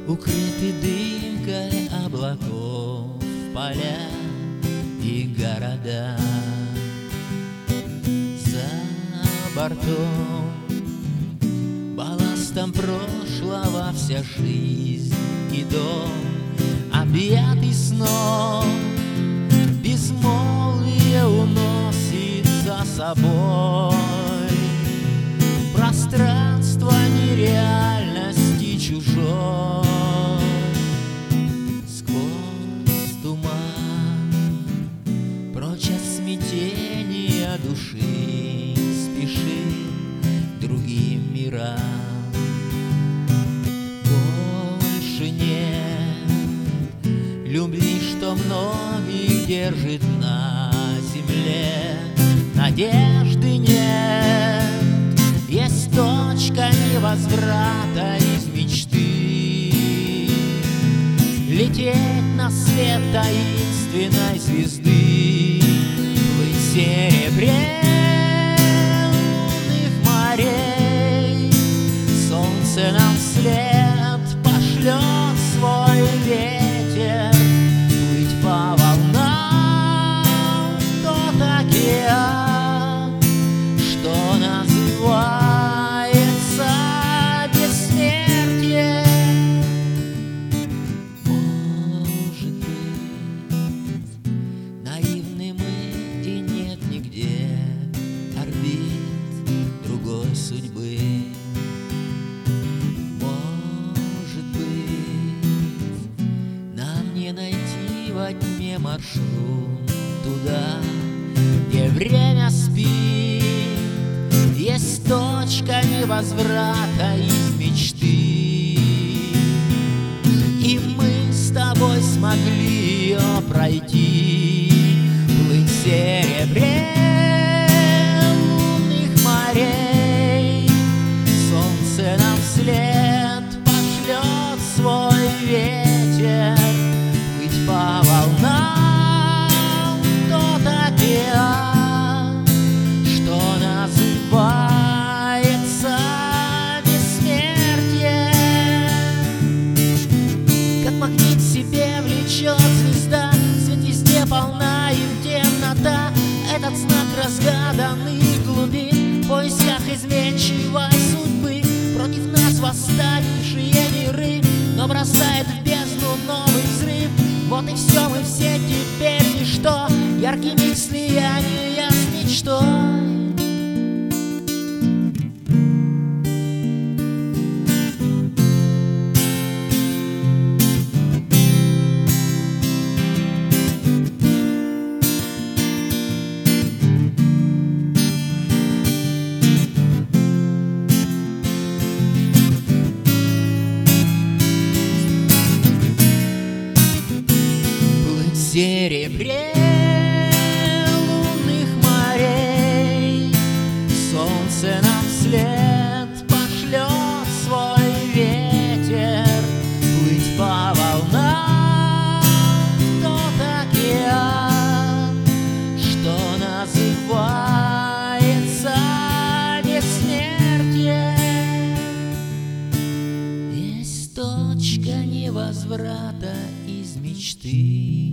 Укрыты дымкой облаков поля и города. За бортом балластом прошлого вся жизнь и дом, объятый сном, безмолвие уносит за собой пространство нереальности чужой. Сквозь туман, прочь от смятения души, спешит к другим мирам. Больше нет любви, что многих держит на земле. Надежды нет, есть точка невозврата из мечты. Лететь на свет таинственной звезды, плыть в серебре лунных морей. Солнце нам вслед пошлет свой ветер, плыть по волнам в тот океан, что называется бессмертие. Может быть, наивны мы, и нет нигде орбит другой судьбы. Может быть, нам не найти во тьме маршрут туда, где время спит. Есть точка невозврата из мечты, и мы с тобой смогли ее пройти. Плыть в серебре лунных морей. Солнце нам вслед пошлет свой ветер, плыть по волнам в тот океан, что называется бессмертие. Как магнит себе влечет звезда, свет везде полна им темнота. Этот знак разгаданных глубин в поисках изменчивой судьбы. Против нас восставшие миры, но бросает в бездну новый взрыв. Вот и все, мы все теперь ничто, яркими слияния с мечтой. В серебре лунных морей. Солнце нам вслед пошлет свой ветер, плыть по волнам в тот океан, что называется бессмертие. Есть точка невозврата из мечты.